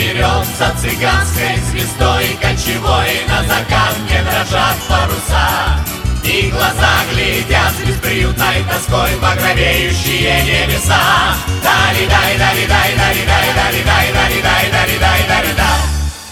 вперед за цыганской звездой кочевой, на закат, где дрожат паруса, и глаза глядят с бесприютной тоской в багровеющие небеса. Дали-дай, дали-дай, дали-дай, дали-дай, дали-дай, дали-дай, дали-дай.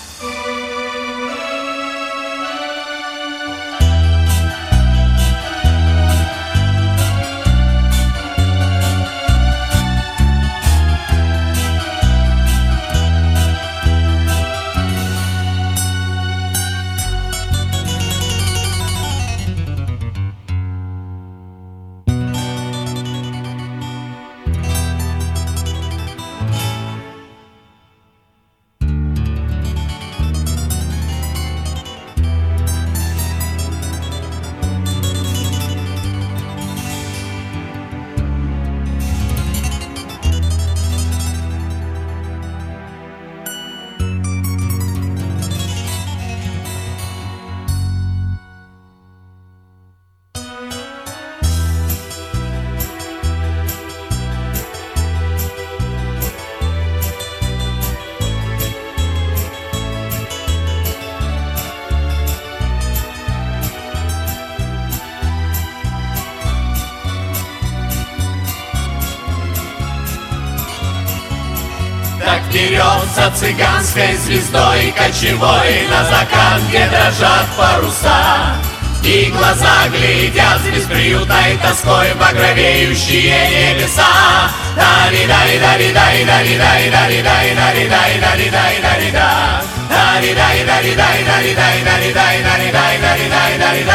Так вперед за цыганской звездой кочевой, на закат, где дрожат паруса, и глаза глядят с бесприютной тоской в багровеющие небеса. Дали-дай, дали-дай, дали-дай, дали-дай, дали-дай, дали-дай, дали-дай. Дали-дай, дали-дай, дали-дай, дали-дай, дали-дай, дали-дай, дали-дай.